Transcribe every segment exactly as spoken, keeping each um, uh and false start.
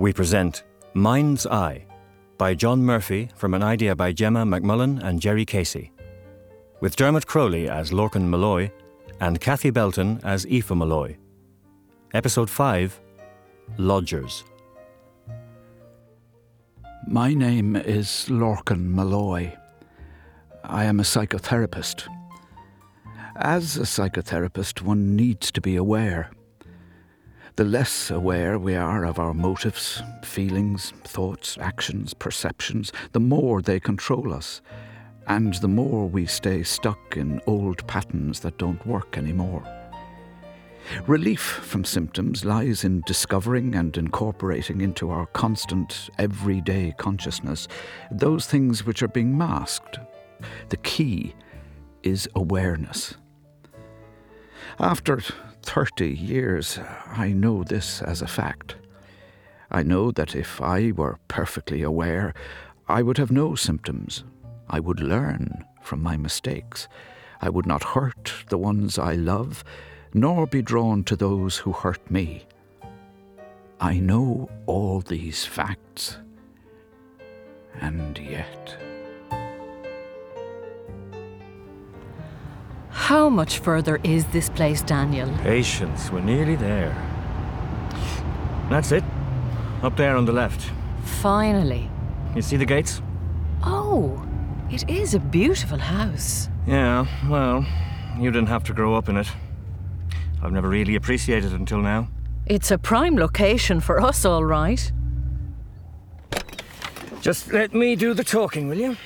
We present Mind's Eye by John Murphy from an idea by Gemma McMullen and Jerry Casey, with Dermot Crowley as Lorcan Malloy and Kathy Belton as Aoife Malloy. Episode five, Lodgers. My name is Lorcan Malloy. I am a psychotherapist. As a psychotherapist, one needs to be aware. The less aware we are of our motives, feelings, thoughts, actions, perceptions, the more they control us, and the more we stay stuck in old patterns that don't work anymore. Relief from symptoms lies in discovering and incorporating into our constant, everyday consciousness those things which are being masked. The key is awareness. After thirty years, I know this as a fact. I know that if I were perfectly aware, I would have no symptoms. I would learn from my mistakes. I would not hurt the ones I love, nor be drawn to those who hurt me. I know all these facts, and yet... How much further is this place, Daniel? Patience, we're nearly there. That's it. Up there on the left. Finally. You see the gates? Oh, it is a beautiful house. Yeah, well, you didn't have to grow up in it. I've never really appreciated it until now. It's a prime location for us, all right. Just let me do the talking, will you?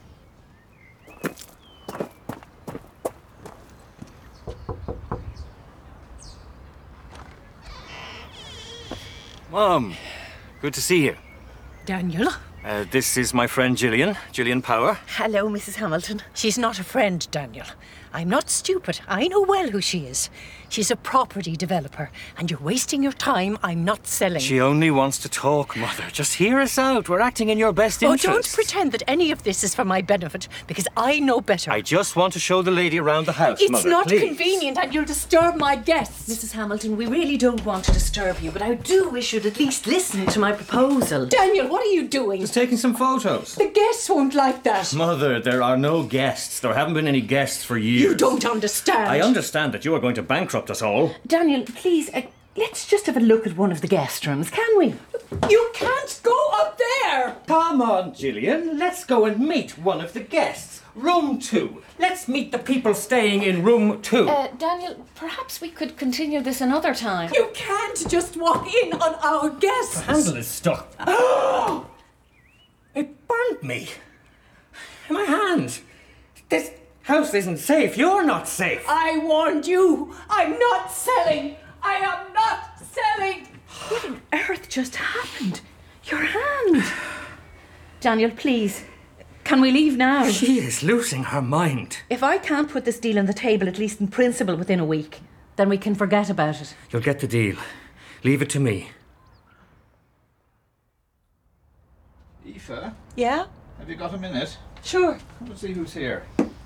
Mom, good to see you. Daniel? Uh, this is my friend Gillian, Gillian Power. Hello, Missus Hamilton. She's not a friend, Daniel. I'm not stupid. I know well who she is. She's a property developer, and you're wasting your time. I'm not selling. She only wants to talk, Mother. Just hear us out. We're acting in your best interest. Oh, don't pretend that any of this is for my benefit, because I know better. I just want to show the lady around the house, It's Mother, not please. convenient, and you'll disturb my guests. Missus Hamilton, we really don't want to disturb you, but I do wish you'd at least listen to my proposal. Daniel, what are you doing? Just taking some photos. The guests won't like that. Mother, there are no guests. There haven't been any guests for years. You don't understand. I understand that you are going to bankrupt us all. Daniel, please, uh, let's just have a look at one of the guest rooms, can we? You can't go up there. Come on, Gillian. Let's go and meet one of the guests. Room two. Let's meet the people staying in room two. Uh, Daniel, perhaps we could continue this another time. You can't just walk in on our guests. The handle is stuck. It burnt me. In my hand. This house isn't safe. You're not safe. I warned you. I'm not selling. I am not selling. What on earth just happened? Your hand. Daniel, please, can we leave now? She is losing her mind. If I can't put this deal on the table, at least in principle, within a week, then we can forget about it. You'll get the deal. Leave it to me. Aoife, Yeah? have you got a minute? Sure. Let's see who's here.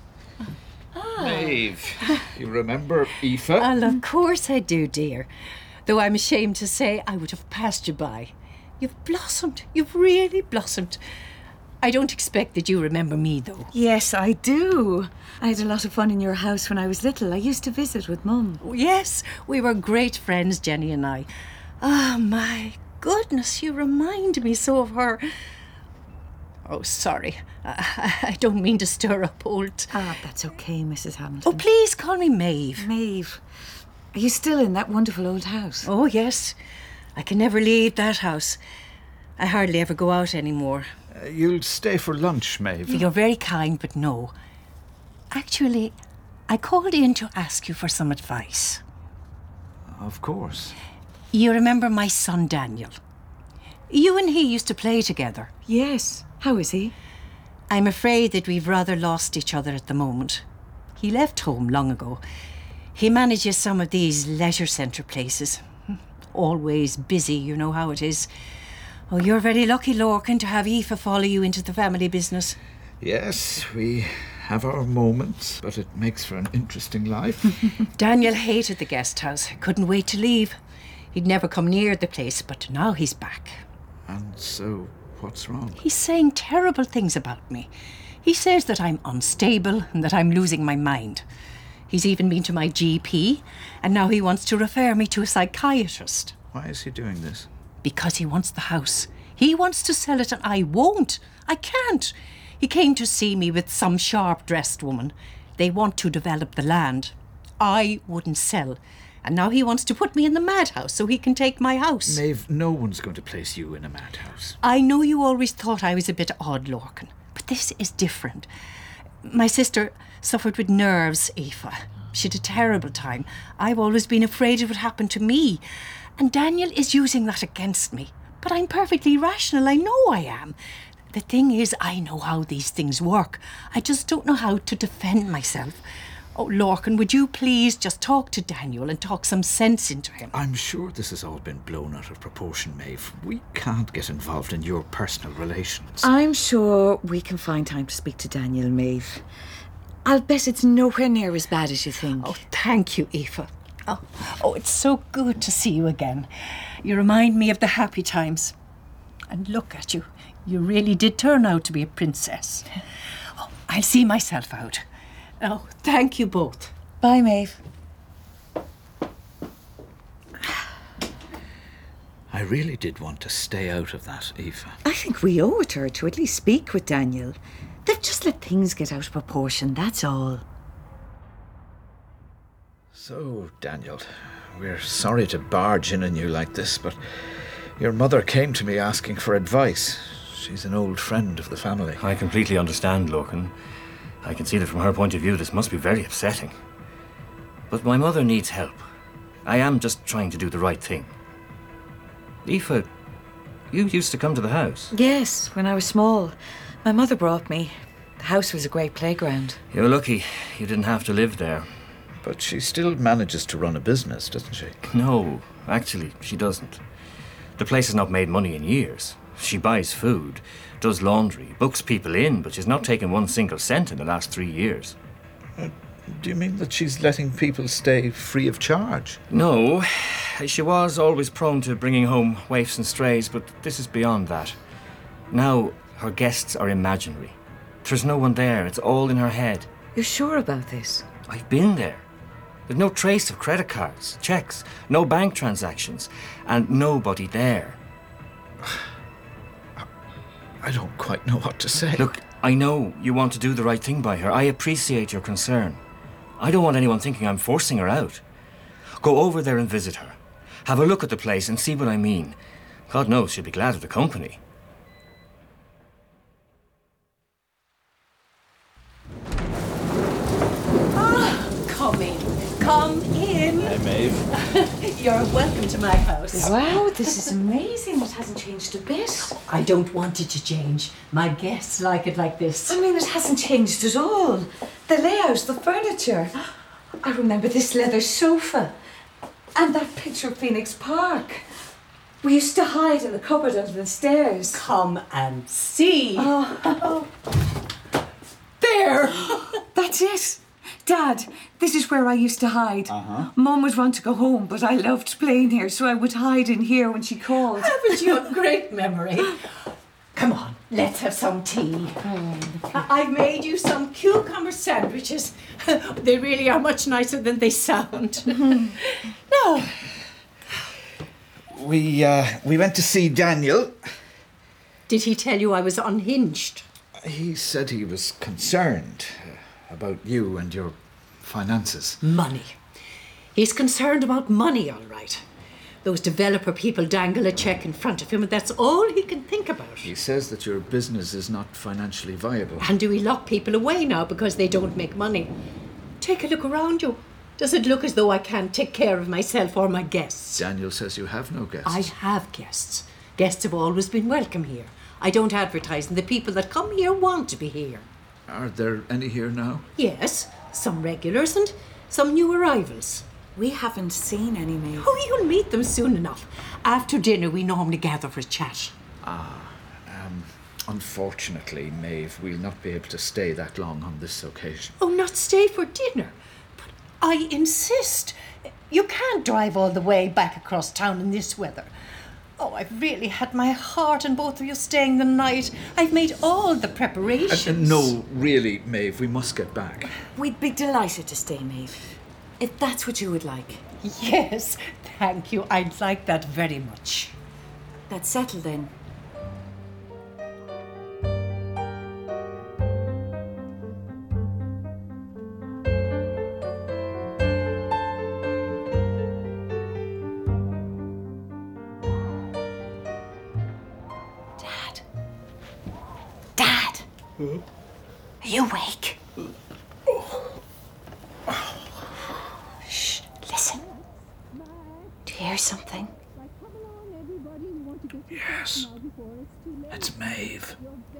Maeve, you remember Aoife? Well, of course I do, dear. Though I'm ashamed to say I would have passed you by. You've blossomed. You've really blossomed. I don't expect that you remember me, though. Yes, I do. I had a lot of fun in your house when I was little. I used to visit with Mum. Oh, yes, we were great friends, Jenny and I. Ah, oh, my goodness, you remind me so of her. Oh, sorry. I, I don't mean to stir up old... Ah, that's okay, Missus Hamilton. Oh, please call me Maeve. Maeve, are you still in that wonderful old house? Oh, yes. I can never leave that house. I hardly ever go out anymore. Uh, you'll stay for lunch, Maeve. You're very kind, but no. Actually, I called in to ask you for some advice. Of course. You remember my son, Daniel? You and he used to play together. Yes. How is he? I'm afraid that we've rather lost each other at the moment. He left home long ago. He manages some of these leisure centre places. Always busy, you know how it is. Oh, you're very lucky, Lorcan, to have Aoife follow you into the family business. Yes, we have our moments, but it makes for an interesting life. Daniel hated the guest house. Couldn't wait to leave. He'd never come near the place, but now he's back. And so, what's wrong? He's saying terrible things about me. He says that I'm unstable and that I'm losing my mind. He's even been to my G P, and now he wants to refer me to a psychiatrist. Why is he doing this? Because he wants the house. He wants to sell it and I won't. I can't. He came to see me with some sharp-dressed woman. They want to develop the land. I wouldn't sell. And now he wants to put me in the madhouse so he can take my house. Maeve, no one's going to place you in a madhouse. I know you always thought I was a bit odd, Lorcan, but this is different. My sister suffered with nerves, Aoife. She had a terrible time. I've always been afraid it would happen to me. And Daniel is using that against me. But I'm perfectly rational. I know I am. The thing is, I know how these things work. I just don't know how to defend myself. Oh, Lorcan, would you please just talk to Daniel and talk some sense into him? I'm sure this has all been blown out of proportion, Maeve. We can't get involved in your personal relations. I'm sure we can find time to speak to Daniel, Maeve. I'll bet it's nowhere near as bad as you think. Oh, thank you, Aoife. Oh, oh, it's so good to see you again. You remind me of the happy times. And look at you. You really did turn out to be a princess. Oh, I'll see myself out. Oh, thank you both. Bye, Maeve. I really did want to stay out of that, Aoife. I think we owe it to her to at least speak with Daniel. They've just let things get out of proportion, that's all. So, Daniel, we're sorry to barge in on you like this, but your mother came to me asking for advice. She's an old friend of the family. I completely understand, Lorcan. I can see that from her point of view this must be very upsetting. But my mother needs help. I am just trying to do the right thing. Aoife, you used to come to the house. Yes, when I was small. My mother brought me. The house was a great playground. You're lucky you didn't have to live there. But she still manages to run a business, doesn't she? No, actually, she doesn't. The place has not made money in years. She buys food, does laundry, books people in, but she's not taken one single cent in the last three years. Uh, do you mean that she's letting people stay free of charge? No, she was always prone to bringing home waifs and strays, but this is beyond that. Now, her guests are imaginary. There's no one there, it's all in her head. You're sure about this? I've been there. There's no trace of credit cards, checks, no bank transactions, and nobody there. I don't quite know what to say. Look, I know you want to do the right thing by her. I appreciate your concern. I don't want anyone thinking I'm forcing her out. Go over there and visit her. Have a look at the place and see what I mean. God knows she'll be glad of the company. Come in. Come in. Hey, Maeve. You're welcome to my house. Wow, this is amazing. It hasn't changed a bit. I don't want it to change. My guests like it like this. I mean, it hasn't changed at all. The layout, the furniture. I remember this leather sofa and that picture of Phoenix Park. We used to hide in the cupboard under the stairs. Come and see. Oh, There. that's it. Dad, this is where I used to hide. Uh-huh. Mum would want to go home, but I loved playing here, so I would hide in here when she called. Haven't you a great memory? Come on, let's have some tea. I- I've made you some cucumber sandwiches. They really are much nicer than they sound. No. We, uh, we went to see Daniel. Did he tell you I was unhinged? He said he was concerned uh, about you and your finances. Money. He's concerned about money, all right. Those developer people dangle a cheque in front of him and that's all he can think about. He says that your business is not financially viable. And do we lock people away now because they don't make money? Take a look around you. Does it look as though I can't take care of myself or my guests? Daniel says you have no guests. I have guests. Guests have always been welcome here. I don't advertise and the people that come here want to be here. Are there any here now? Yes, some regulars and some new arrivals. We haven't seen any, Maeve. Oh, you'll meet them soon enough. After dinner, we normally gather for a chat. Unfortunately, Maeve, we'll not be able to stay that long on this occasion. Oh, not stay for dinner? But I insist. You can't drive all the way back across town in this weather. Oh, I've really had my heart on both of you staying the night. I've made all the preparations. Uh, no, really, Maeve, we must get back. We'd be delighted to stay, Maeve. If that's what you would like. Yes, thank you. I'd like that very much. That's settled then. Dad. Dad! Are you awake? Shh, listen. Do you hear something? Yes. It's Maeve.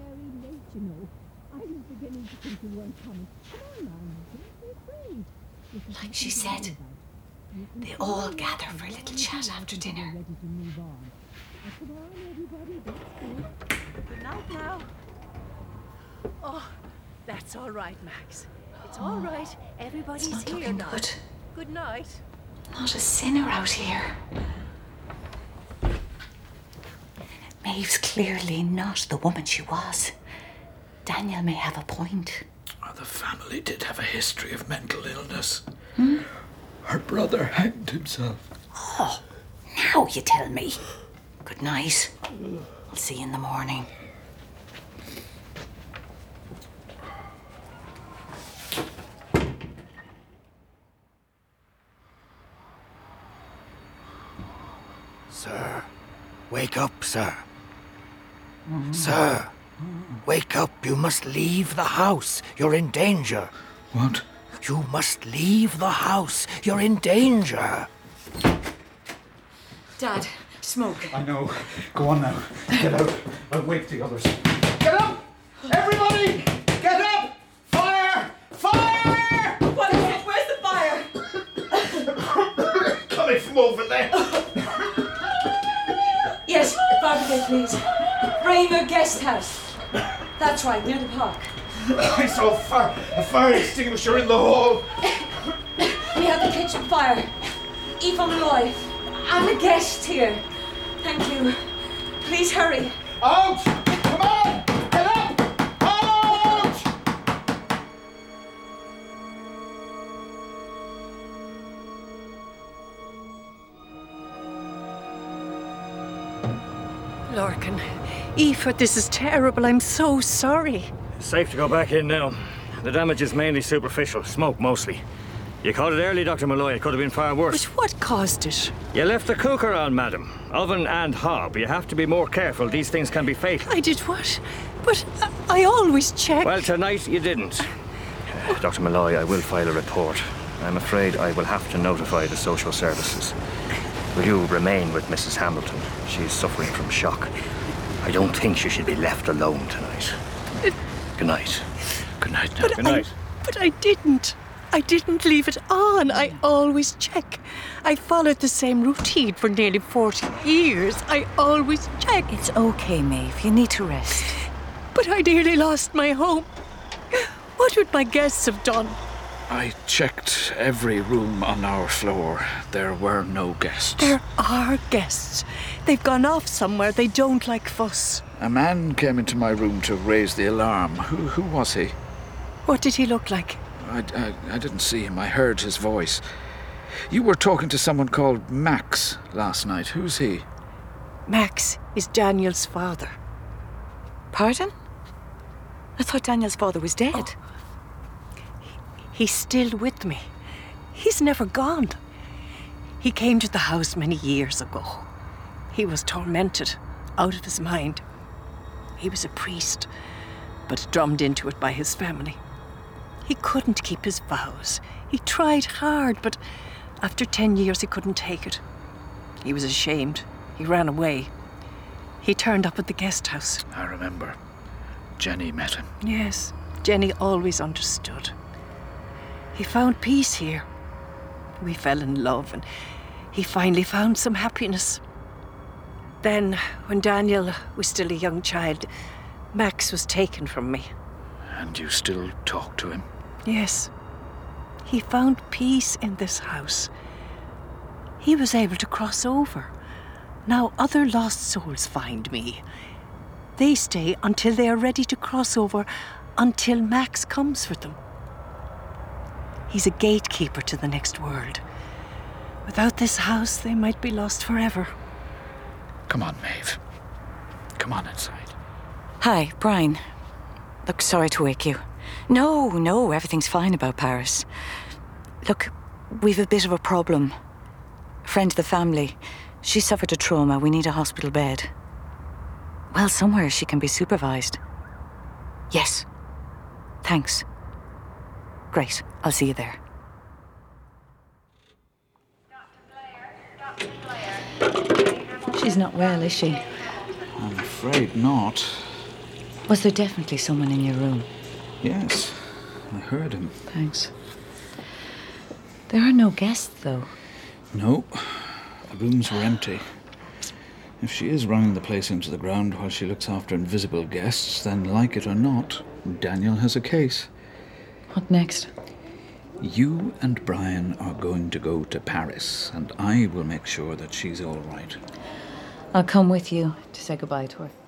Like she said, they all gather for a little chat after dinner. Good night now. Oh, that's all right, Max. It's all right. Everybody's It's not here looking now. good. Good night. Not a sinner out here. Maeve's clearly not the woman she was. Daniel may have a point. Oh, the family did have a history of mental illness. Hmm? Her brother hanged himself. Oh, now you tell me. Good night. I'll see you in the morning. Sir, wake up, sir. Sir, wake up. You must leave the house. You're in danger. What? You must leave the house. You're in danger. Dad, smoke. I know. Go on now. Get out. I'll wake the others. Get up! Everybody! Get up! Fire! Fire! What is it? Where's the fire? Coming from over there. Yes, Barbican, please. Bramer Guest House. That's right, near the park. I saw a fire, a fire extinguisher in the hall. We have the kitchen fire. Eva Malloy. I'm a guest here. Thank you. Please hurry. Out! Come on! Get up! Out! Lorcan. Aoife, this is terrible. I'm so sorry. It's safe to go back in now. The damage is mainly superficial, smoke mostly. You caught it early, Doctor Malloy. It could have been far But worse. what caused it? You left the cooker on, madam. Oven and hob. You have to be more careful. These things can be fatal. I did what? But I, I always check. Well, tonight you didn't. Uh, Doctor Malloy, I will file a report. I'm afraid I will have to notify the social services. Will you remain with Missus Hamilton? She's suffering from shock. I don't think she should be left alone tonight. Good night. Good night now. But Good night. I, but I didn't. I didn't leave it on. I always check. I followed the same routine for nearly forty years. I always check. It's okay, Maeve. You need to rest. But I nearly lost my home. What would my guests have done? I checked every room on our floor. There were no guests. There are guests. They've gone off somewhere. They don't like fuss. A man came into my room to raise the alarm. Who, who was he? What did he look like? I, I, I didn't see him. I heard his voice. You were talking to someone called Max last night. Who's he? Max is Daniel's father. Pardon? I thought Daniel's father was dead. Oh. He's still with me. He's never gone. He came to the house many years ago. He was tormented, out of his mind. He was a priest, but drummed into it by his family. He couldn't keep his vows. He tried hard, but after ten years he couldn't take it. He was ashamed. He ran away. He turned up at the guest house. I remember. Jenny met him. Yes, Jenny always understood. He found peace here. We fell in love and he finally found some happiness. Then, when Daniel was still a young child, Max was taken from me. And you still talk to him? Yes. He found peace in this house. He was able to cross over. Now other lost souls find me. They stay until they are ready to cross over, until Max comes for them. He's a gatekeeper to the next world. Without this house, they might be lost forever. Come on, Maeve. Come on inside. Hi, Brian. Look, sorry to wake you. No, no, everything's fine about Paris. Look, we've a bit of a problem. A friend of the family. She suffered a trauma. We need a hospital bed. Well, somewhere she can be supervised. Yes. Thanks. Great. I'll see you there. She's not well, is she? I'm afraid not. Was there definitely someone in your room? Yes, I heard him. Thanks. There are no guests, though. No, the rooms were empty. If she is running the place into the ground while she looks after invisible guests, then like it or not, Daniel has a case. What next? You and Brian are going to go to Paris, and I will make sure that she's all right. I'll come with you to say goodbye to her.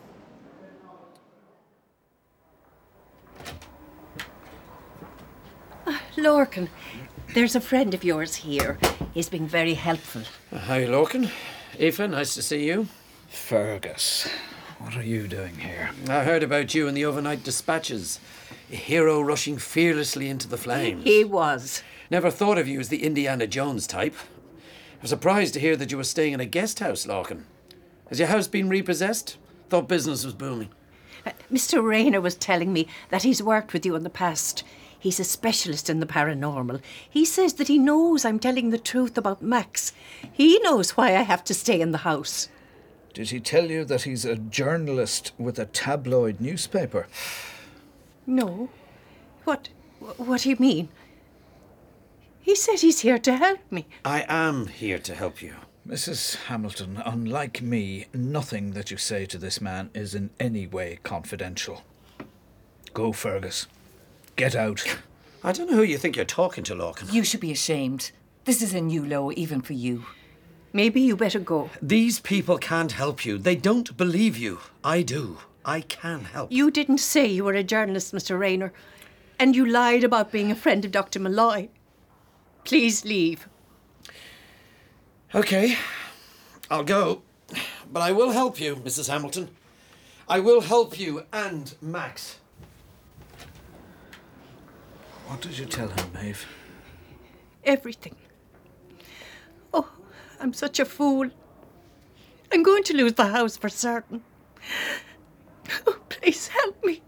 Lorcan, there's a friend of yours here. He's been very helpful. Uh, hi, Lorcan. Aoife, nice to see you. Fergus, what are you doing here? I heard about you in the overnight dispatches. A hero rushing fearlessly into the flames. He was. Never thought of you as the Indiana Jones type. I was surprised to hear that you were staying in a guest house, Lorcan. Has your house been repossessed? Thought business was booming. Uh, Mister Rayner was telling me that he's worked with you in the past. He's a specialist in the paranormal. He says that he knows I'm telling the truth about Max. He knows why I have to stay in the house. Did he tell you that he's a journalist with a tabloid newspaper? No. What, what do you mean? He said he's here to help me. I am here to help you. Missus Hamilton, unlike me, nothing that you say to this man is in any way confidential. Go, Fergus. Get out. I don't know who you think you're talking to, Lorcan. You should be ashamed. This is a new low, even for you. Maybe you better go. These people can't help you. They don't believe you. I do. I can help. You didn't say you were a journalist, Mister Rayner. And you lied about being a friend of Doctor Malloy. Please leave. OK. I'll go. But I will help you, Missus Hamilton. I will help you and Max. What did you tell him, Maeve? Everything. Oh, I'm such a fool. I'm going to lose the house for certain. Oh, please help me.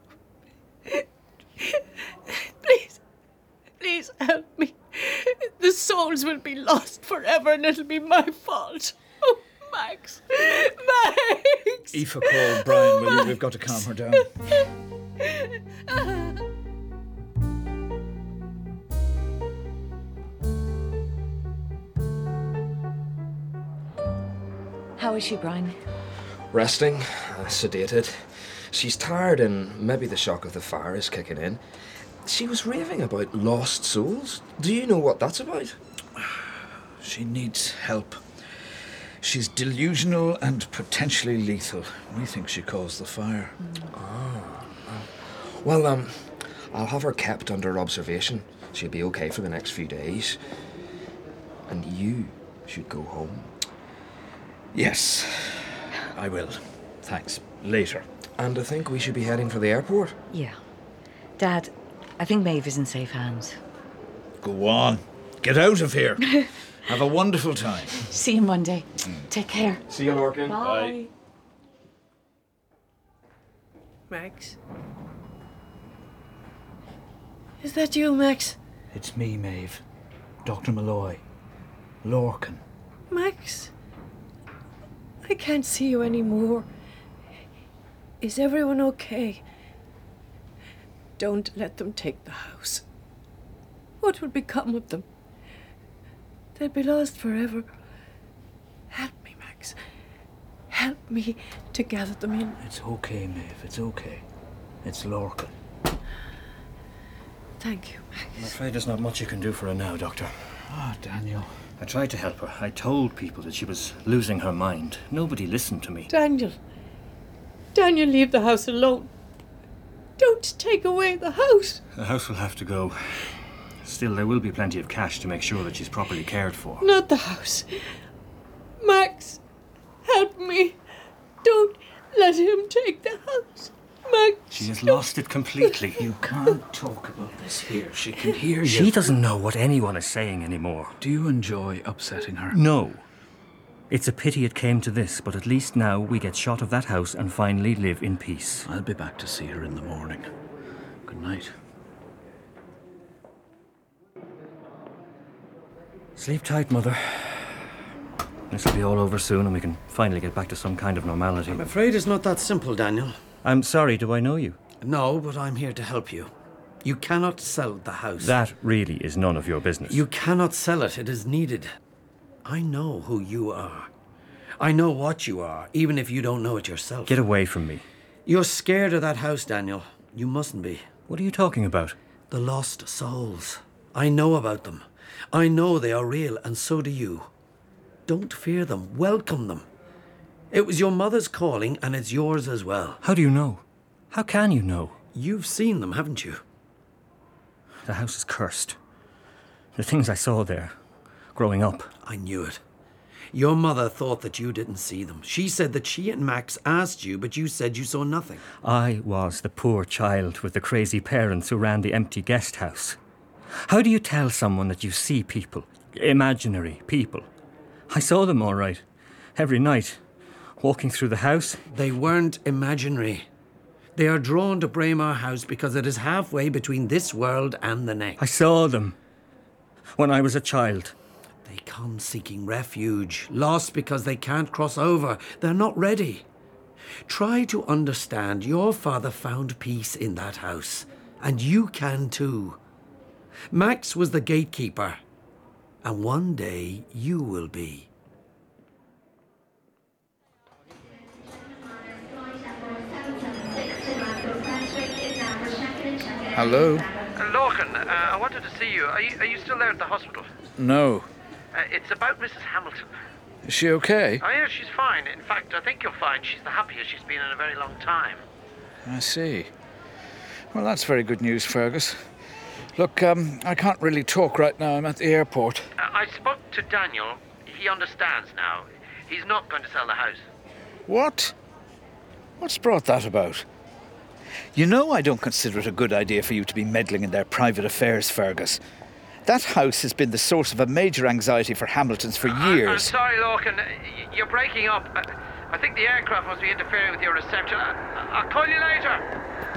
Please, please help me. The souls will be lost forever and it'll be my fault. Oh, Max. Max! Aoife, call Brian, will you? We've got to calm her down. How is she, Brian? Resting, uh, sedated. She's tired and maybe the shock of the fire is kicking in. She was raving about lost souls. Do you know what that's about? She needs help. She's delusional and potentially lethal. We think she caused the fire. Mm. Oh. Well, um, I'll have her kept under observation. She'll be okay for the next few days. And you should go home. Yes, I will. Thanks. Later. And I think we should be heading for the airport. Yeah. Dad, I think Maeve is in safe hands. Go on. Get out of here. Have a wonderful time. See you Monday. Mm. Take care. See you, Lorcan. Bye. Bye. Max? Is that you, Max? It's me, Maeve. Doctor Malloy. Lorcan. Max? I can't see you anymore. Is everyone okay? Don't let them take the house. What will become of them? They'll be lost forever. Help me, Max. Help me to gather them in. It's okay, Maeve. It's okay. It's Lorcan. Thank you, Max. I'm afraid there's not much you can do for her now, Doctor. Ah, Daniel. I tried to help her. I told people that she was losing her mind. Nobody listened to me. Daniel. Daniel, leave the house alone. Don't take away the house. The house will have to go. Still, there will be plenty of cash to make sure that she's properly cared for. Not the house. Max, help me. Don't let him take the house. Max. She has lost it completely. You can't talk about this here. She can hear you. She doesn't know what anyone is saying anymore. Do you enjoy upsetting her? No. It's a pity it came to this, but at least now we get shot of that house and finally live in peace. I'll be back to see her in the morning. Good night. Sleep tight, Mother. This will be all over soon and we can finally get back to some kind of normality. I'm afraid it's not that simple, Daniel. I'm sorry, do I know you? No, but I'm here to help you. You cannot sell the house. That really is none of your business. You cannot sell it. It is needed. I know who you are. I know what you are, even if you don't know it yourself. Get away from me. You're scared of that house, Daniel. You mustn't be. What are you talking about? The lost souls. I know about them. I know they are real, and so do you. Don't fear them. Welcome them. It was your mother's calling, and it's yours as well. How do you know? How can you know? You've seen them, haven't you? The house is cursed. The things I saw there, growing up. I knew it. Your mother thought that you didn't see them. She said that she and Max asked you, but you said you saw nothing. I was the poor child with the crazy parents who ran the empty guest house. How do you tell someone that you see people, imaginary people? I saw them all right, every night, walking through the house. They weren't imaginary. They are drawn to Braemar House because it is halfway between this world and the next. I saw them when I was a child. They come seeking refuge, lost because they can't cross over. They're not ready. Try to understand. Your father found peace in that house, and you can too. Max was the gatekeeper, and one day you will be. Hello? Uh, Lorcan, uh, I wanted to see you. Are, you. are you still there at the hospital? No. Uh, it's about Missus Hamilton. Is she okay? Oh, yeah, she's fine. In fact, I think you'll find she's the happiest she's been in a very long time. I see. Well, that's very good news, Fergus. Look, um, I can't really talk right now. I'm at the airport. Uh, I spoke to Daniel. He understands now. He's not going to sell the house. What? What's brought that about? You know I don't consider it a good idea for you to be meddling in their private affairs, Fergus. That house has been the source of a major anxiety for Hamiltons for years. I'm sorry, Lorcan. You're breaking up. I think the aircraft must be interfering with your reception. I'll call you later.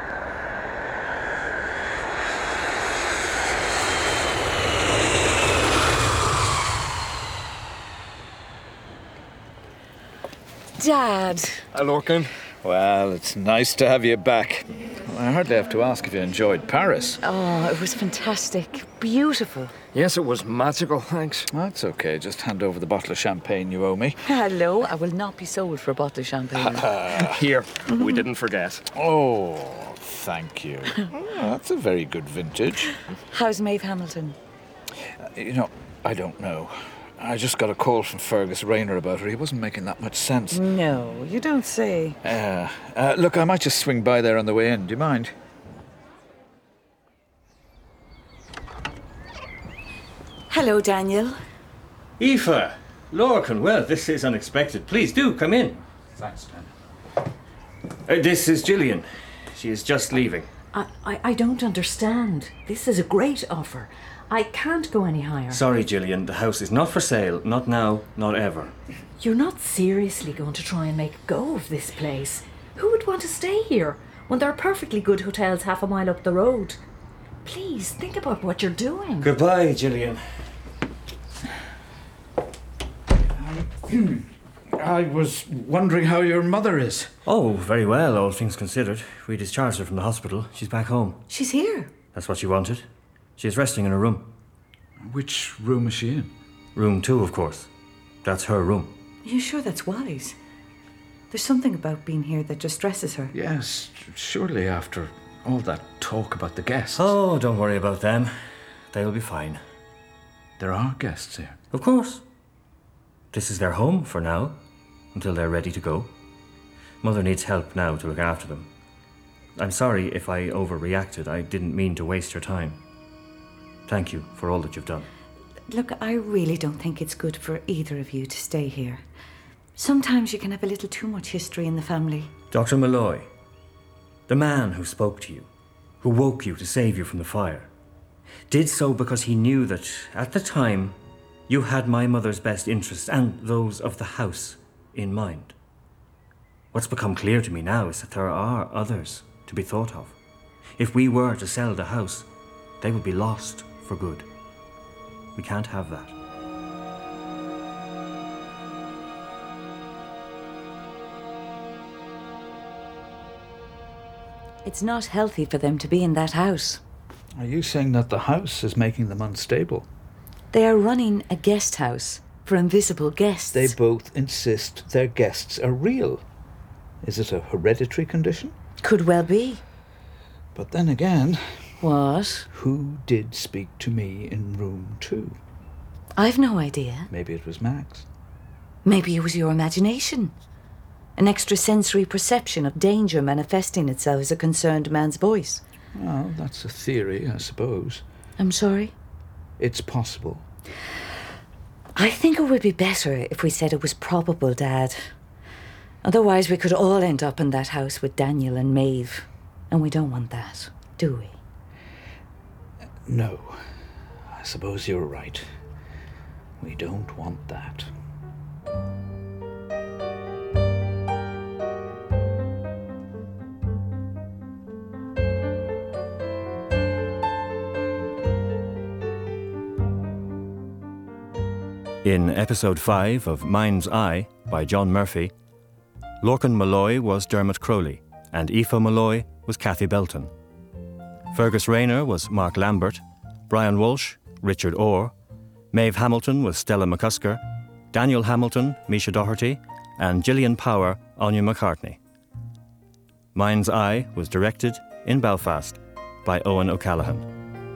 Dad. Hi, Lorcan. Well, it's nice to have you back. I hardly have to ask if you enjoyed Paris. Oh, it was fantastic. Beautiful. Yes, it was magical, thanks. That's okay. Just hand over the bottle of champagne you owe me. Hello. I will not be sold for a bottle of champagne. Here, we didn't forget. Oh, thank you. Oh, that's a very good vintage. How's Maeve Hamilton? Uh, you know, I don't know. I just got a call from Fergus Rayner about her. He wasn't making that much sense. No, you don't say. Uh, uh, look, I might just swing by there on the way in. Do you mind? Hello, Daniel. Aoife! Lorcan, well, this is unexpected. Please do, come in. Thanks, Dan. Uh, this is Gillian. She is just leaving. I, I, I don't understand. This is a great offer. I can't go any higher. Sorry, Gillian, the house is not for sale. Not now, not ever. You're not seriously going to try and make a go of this place. Who would want to stay here when there are perfectly good hotels half a mile up the road? Please, think about what you're doing. Goodbye, Gillian. I was wondering how your mother is. Oh, very well, all things considered. We discharged her from the hospital. She's back home. She's here. That's what she wanted. She is resting in her room. Which room is she in? Room two, of course. That's her room. Are you sure that's wise? There's something about being here that distresses her. Yes, surely after all that talk about the guests. Oh, don't worry about them. They'll be fine. There are guests here. Of course. This is their home for now, until they're ready to go. Mother needs help now to look after them. I'm sorry if I overreacted. I didn't mean to waste your time. Thank you for all that you've done. Look, I really don't think it's good for either of you to stay here. Sometimes you can have a little too much history in the family. Doctor Malloy, the man who spoke to you, who woke you to save you from the fire, did so because he knew that, at the time, you had my mother's best interests and those of the house in mind. What's become clear to me now is that there are others to be thought of. If we were to sell the house, they would be lost for good. We can't have that. It's not healthy for them to be in that house. Are you saying that the house is making them unstable? They are running a guest house for invisible guests. They both insist their guests are real. Is it a hereditary condition? Could well be. But then again... What? Who did speak to me in room two? I've no idea. Maybe it was Max. Maybe it was your imagination. An extrasensory perception of danger manifesting itself as a concerned man's voice. Well, that's a theory, I suppose. I'm sorry? It's possible. I think it would be better if we said it was probable, Dad. Otherwise, we could all end up in that house with Daniel and Maeve. And we don't want that, do we? No. I suppose you're right. We don't want that. In episode five of Mind's Eye by John Murphy, Lorcan Malloy was Dermot Crowley and Aoife Malloy was Kathy Belton. Fergus Rayner was Mark Lambert, Brian Walsh, Richard Orr, Maeve Hamilton was Stella McCusker, Daniel Hamilton, Misha Doherty, and Gillian Power, Anya McCartney. Mind's Eye was directed in Belfast by Owen O'Callaghan.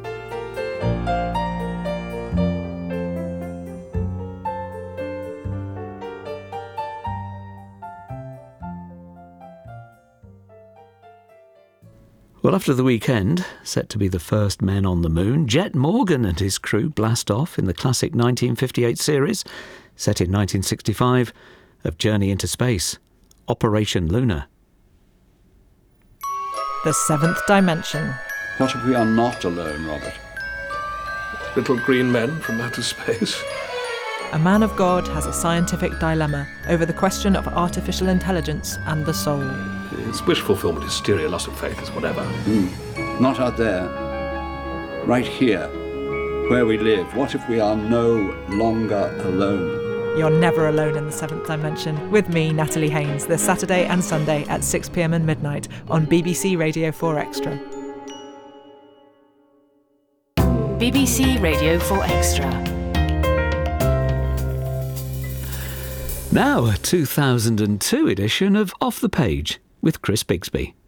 Well, after the weekend, set to be the first men on the moon, Jet Morgan and his crew blast off in the classic nineteen fifty-eight series, set in nineteen sixty-five, of Journey into Space, Operation Luna. The Seventh Dimension. What if we are not alone, Robert? Little green men from outer space. A man of God has a scientific dilemma over the question of artificial intelligence and the soul. It's wish fulfillment, hysteria, loss of faith, is whatever. Mm. Not out there. Right here, where we live. What if we are no longer alone? You're never alone in the Seventh Dimension. With me, Natalie Haynes, this Saturday and Sunday at six p m and midnight on B B C Radio four Extra. B B C Radio four Extra. Now, a two thousand two edition of Off the Page with Chris Bigsby.